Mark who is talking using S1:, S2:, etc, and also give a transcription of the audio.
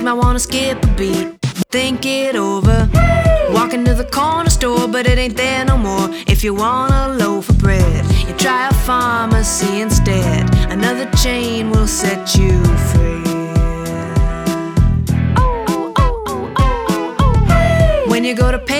S1: might wanna skip a beat. Think it over. Walking to the corner store, but it ain't there no more. If you want a loaf of bread, you try a pharmacy instead. Another chain will set